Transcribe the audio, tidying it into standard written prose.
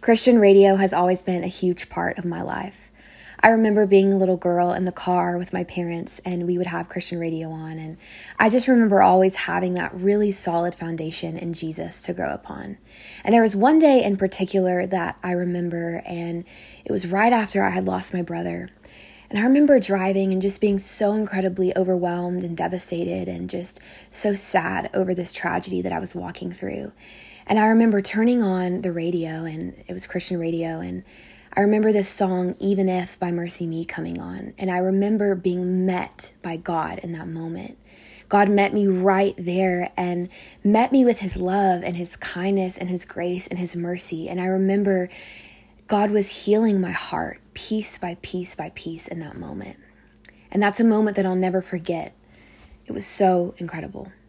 Christian radio has always been a huge part of my life. I remember being a little girl in the car with my parents, and we would have Christian radio on, and I just remember always having that really solid foundation in Jesus to grow upon. And there was one day in particular that I remember, and it was right after I had lost my brother. And I remember driving and just being so incredibly overwhelmed and devastated and just so sad over this tragedy that I was walking through. And I remember turning on the radio, and it was Christian radio, and I remember this song, Even If by Mercy Me, coming on. And I remember being met by God in that moment. God met me right there and met me with his love and his kindness and his grace and his mercy. And I remember God was healing my heart piece by piece by piece in that moment. And that's a moment that I'll never forget. It was so incredible.